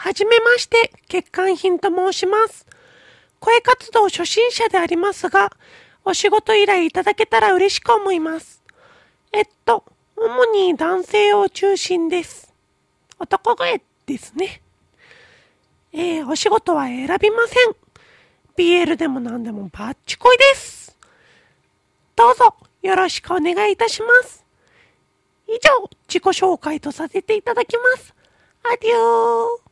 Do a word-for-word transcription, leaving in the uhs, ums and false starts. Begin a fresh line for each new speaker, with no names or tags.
はじめまして、血管品と申します。声活動初心者でありますが、お仕事依頼いただけたら嬉しく思います。えっと、主に男性を中心です。男声ですね。えー、お仕事は選びません。ビーエル でも何でもバッチコイです。どうぞよろしくお願いいたします。以上、自己紹介とさせていただきます。アデュー。